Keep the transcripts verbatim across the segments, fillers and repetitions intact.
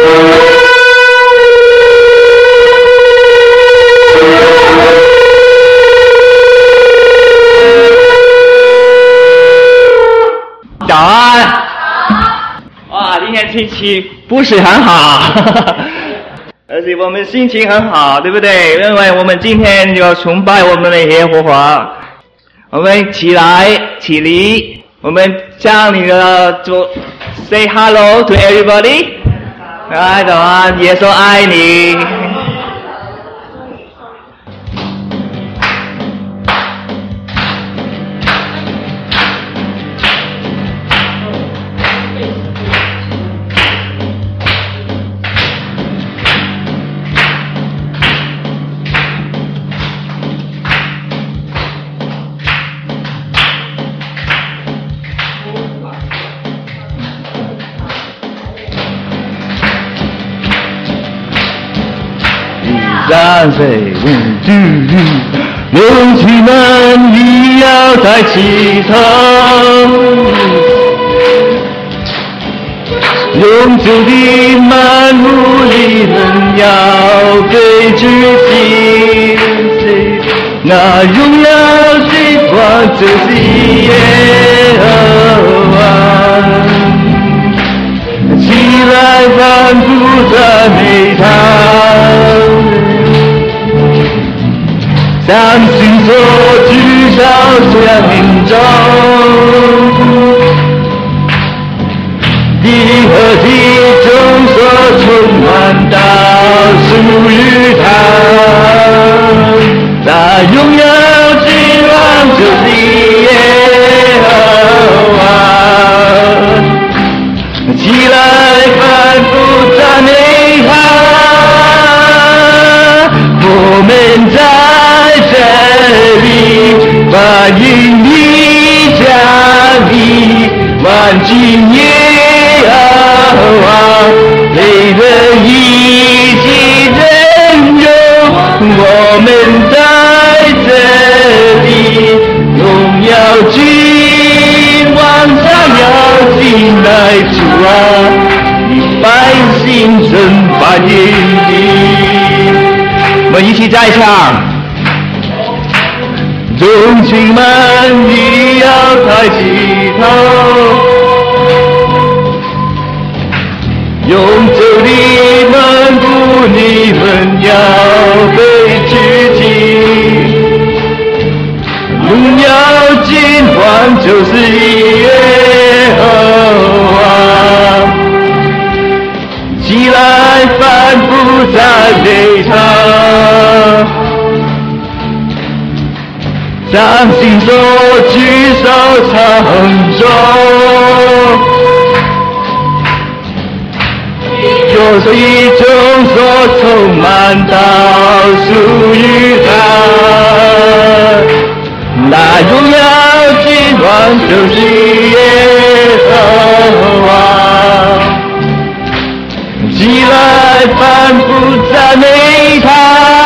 早安。哇，今天天气不是很好，而且我们心情很好，对不对？因为我们今天要崇拜我们的耶和华。我们起来，起立，我们向你的主 say hello to everybody。哎，早安，耶稣爱你。三岁五句，勇气们你要抬起头，永久的满目的人要被举起，那荣耀的光就是耶和华，起来反复赞美他。相信所至少生中的和体中所充满到属于他，那荣耀之王就是耶和华，起来反复赞美他，我们在这里欢迎你降临，万军耶和华，配得一起人用，我们在这里荣耀君王想要进来主啊，你百姓真欢迎你。我们一起再唱。众群们你要抬起头，永久的门徒你们要被举起，荣耀君王就是耶和华，起来反复赞美他，相信所举手承受，若水中所充满到属于他，那荣耀君王就是耶和华，起来反复赞美他，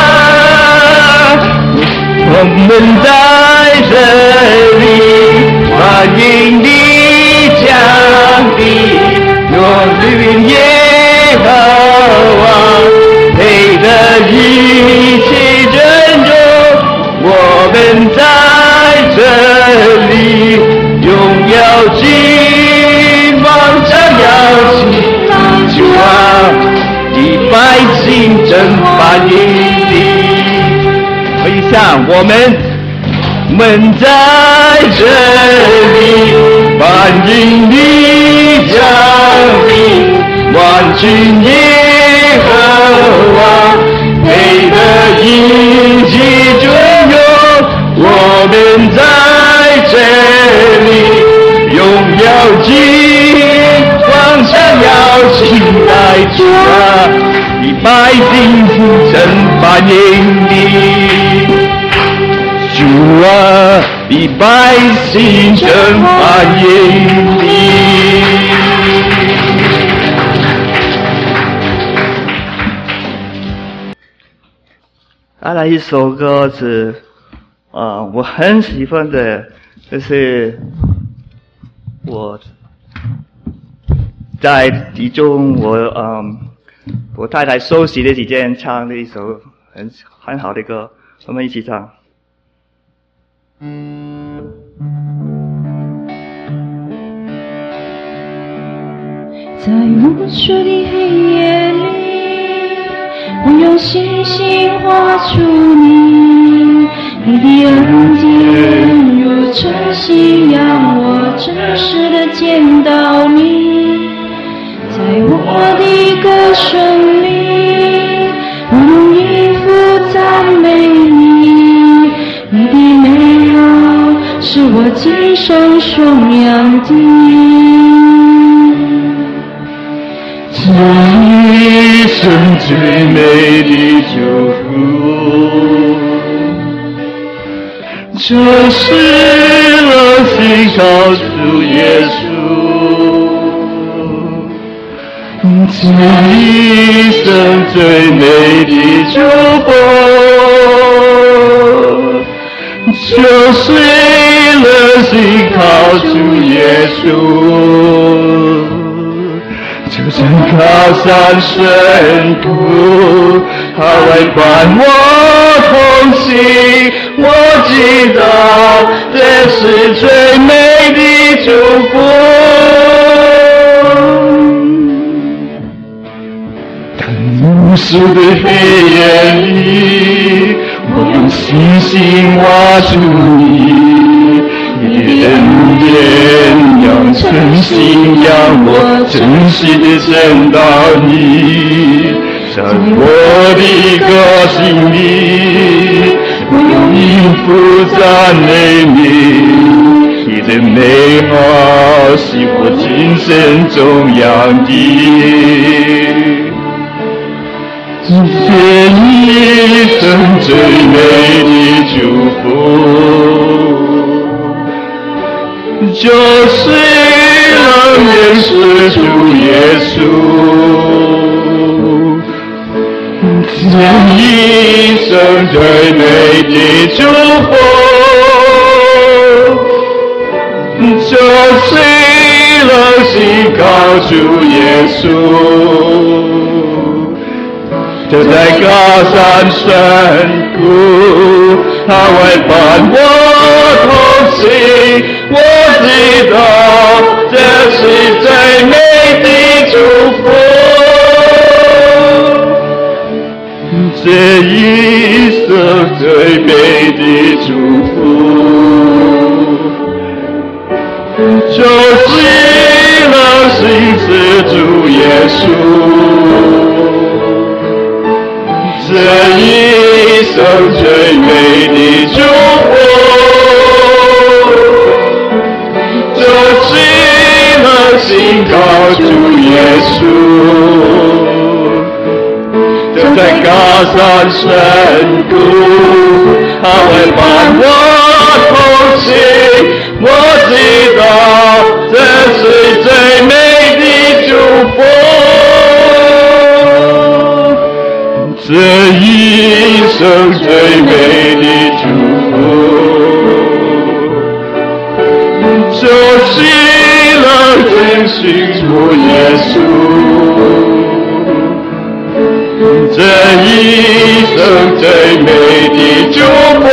我们在这里欢迎你降临，若律耶和华，配得一切尊重，我们在这里荣耀君王将要起主啊，的百姓真欢迎你。可以像我们们在这里欢迎你降临，万军耶和华，配得一切尊荣，我们在这里荣耀君王想要起来主啊，你百姓真欢迎你，主啊，你百姓真欢迎你。再来一首歌是啊、呃，我很喜欢的，就是我在题中我嗯，我太太休息的期间唱了一首很很好的歌，我们一起唱。 在无数的黑夜里，我用星星画出你，你的恩典如晨曦，让我真实的见到你。在我的歌声里，我用音符赞美你，你的美好是我今生颂扬的。 这一生最美的祝福，就是了信靠主耶稣。这一生最美的祝福，就是了信靠主耶稣。就像高山深谷，它会伴我同行。我知道这是最美的祝福。在无数的黑夜里，我用星星挖出你，你的恩典让真心让我真实的见到你，在我的歌声里，我用音符赞美你，你的美好是我今生颂扬的。这一生最美的祝福，就是能认识主耶稣。这一生最美的祝福，就是能信靠主耶稣。就在高山深谷，他会伴我同行。我知道这是最美的祝福。这一生最美的祝福，就是能信是主耶稣。这一生最美的祝福，就是能信靠主耶稣。就在高山深谷，他会伴我同行。我知道这是最美的祝福。这一生最美的祝福，就是能真信主耶稣。这一生最美的祝福，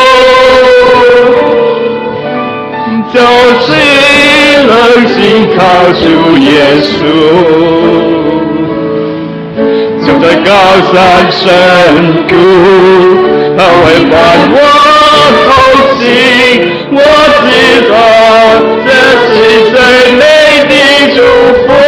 就是能信靠主耶稣。就在高山深谷，他会伴我同行。我知道这是最美的祝福。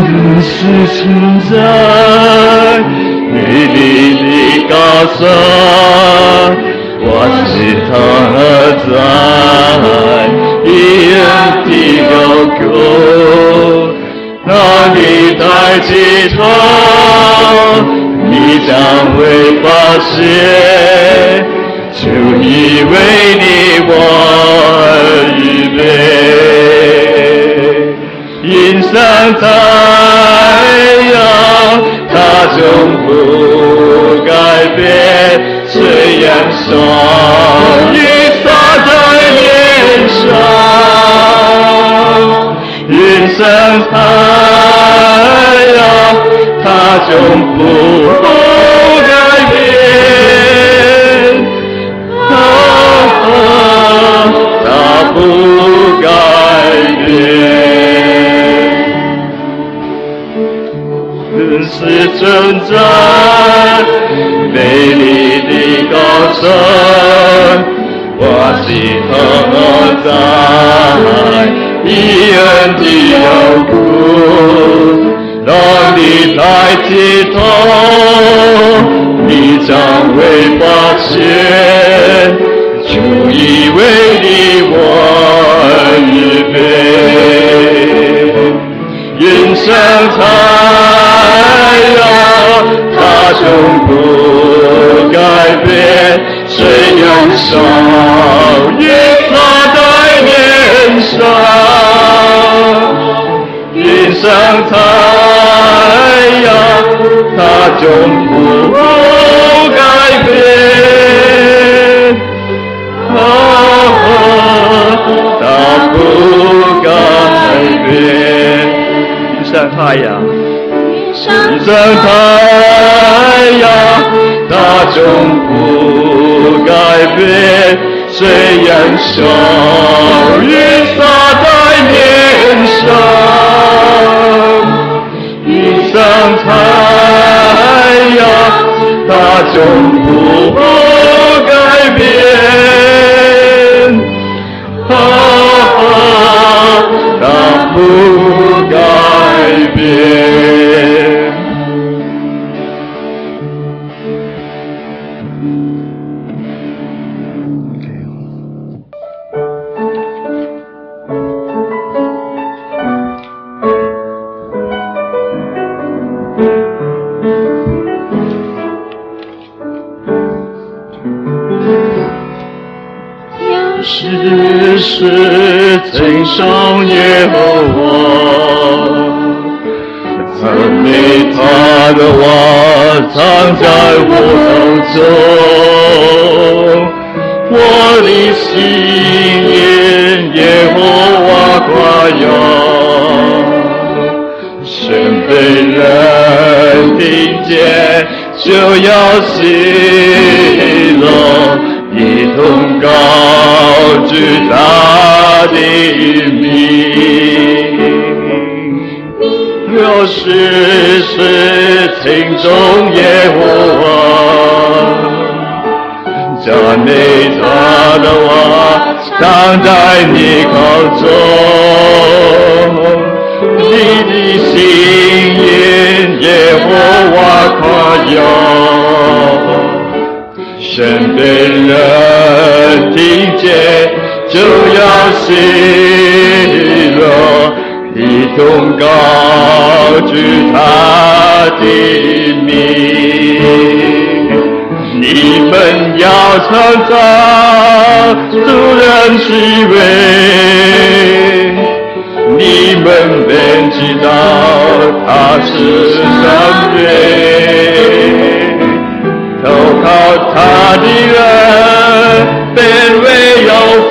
是存在美丽的高山，我是他在异人的高空，那你抬起头，你将会发现，就以为你我预备。云上太阳，它总不改变，虽然霜雨洒在脸上。云上太阳，它总不改变，啊，它不改变。是存在美丽的高山，我是他在异人的劳苦，让你抬起头，你将会发现，就以为你我预备。云上太阳，它总不改变，虽然霜雨洒在脸上。云上太阳，它总不改变，啊，它不改变。云上太阳，云上太阳，它总不改变，虽然霜雨洒在脸上。云上太阳，它总不改变，啊，它不改变。世事称颂耶和华，赞美他的话藏在我口中，我的心因耶和华夸耀，全被人听见就要喜乐，一同高举他的名。若世事听从耶和华，赞美他的话藏在你口中，你的心因耶和华夸耀，全被人听见就要喜乐，一同高举他的名。你们要唱赞主人虚伪，你们便知道他是善人，投靠他的人便为有福，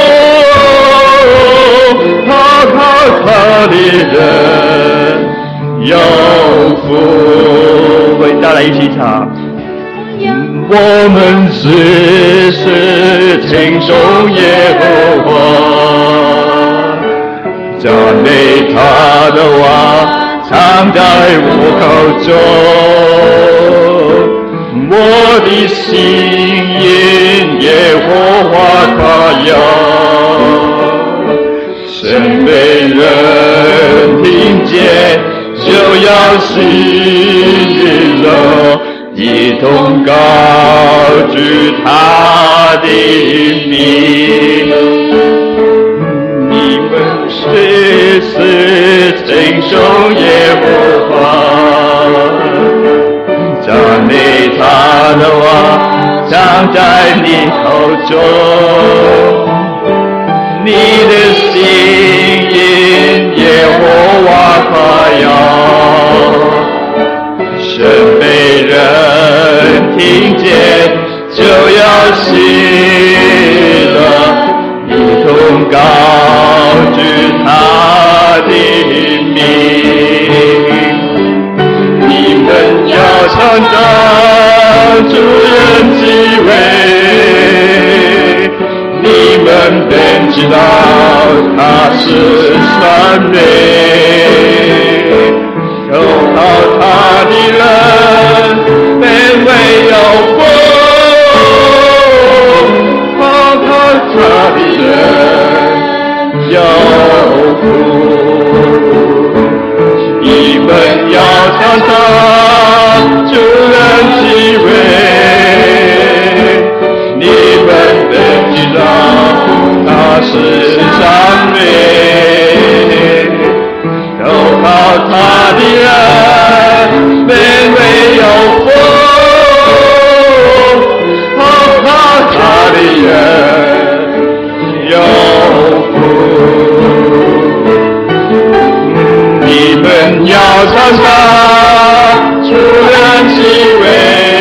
投靠他的人有福。为大家一起唱，我们只是听从耶和华，赞美他的话藏在我口中，我的心因耶和华夸耀，全被人听见就要喜乐，一同高举他的名。你们随时称颂耶和华，赞美他的话常在你口中，你的心因耶和华夸耀，神被人听见就要喜乐，一同高举他的名。你们要唱赞主人之位，你们便知道他是善美，投靠他的人便为有福，投靠他的人有福。你们要唱赞主人之位，你们便知道他是善美，投靠他的人便为有福，投靠他的人有福。你们要唱赞主人之位，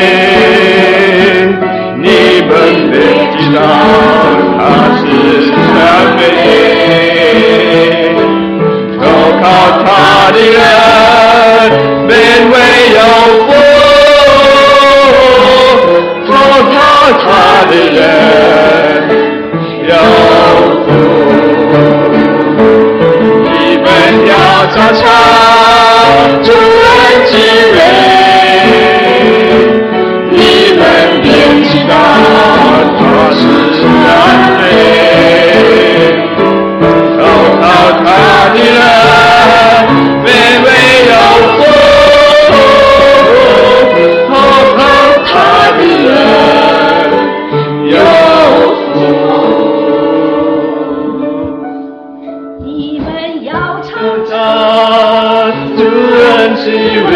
你们便知道他是善美，投靠他的人便为有福，投靠他的人有福。你们要唱唱主人之位，你们便知道他是善美，投靠他的人便为有福，投靠他的人有福。 你们要唱他主人之位，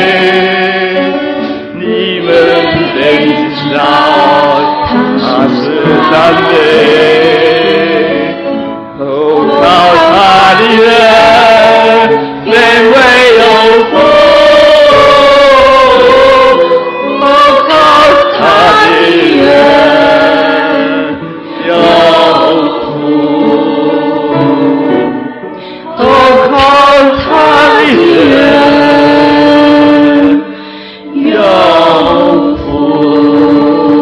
你们便知道他是善美，投靠他的人便为有福，投靠他的人有福，投靠他的人有福。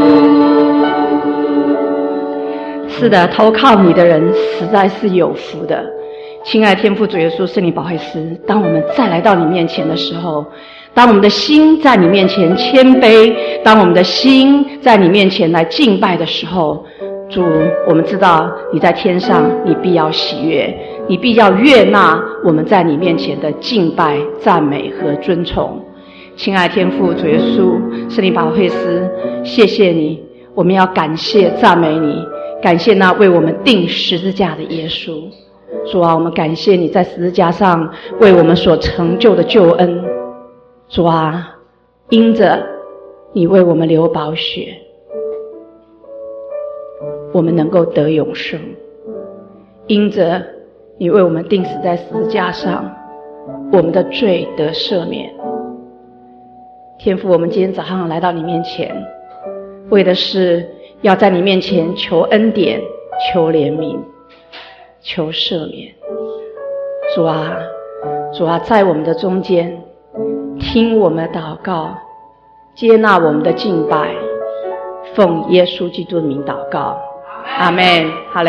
是的，投靠你的人实在是有福的。亲爱的天父主耶稣圣灵保惠师，当我们再来到你面前的时候，当我们的心在你面前谦卑，当我们的心在你面前来敬拜的时候，主，我们知道你在天上，你必要喜悦，你必要悦纳我们在你面前的敬拜、赞美和尊崇。亲爱的天父主耶稣圣灵保惠师，谢谢你，我们要感谢赞美你，感谢那为我们钉十字架的耶稣。主啊，我们感谢你在十字架上为我们所成就的救恩。主啊，因着你为我们流宝血，我们能够得永生。因着你为我们钉死在十字架上，我们的罪得赦免。天父，我们今天早上来到你面前，为的是要在你面前求恩典、求怜悯、求赦免。主啊，主啊，在我们的中间听我们的祷告，接纳我们的敬拜，奉耶稣基督的名祷告，阿们。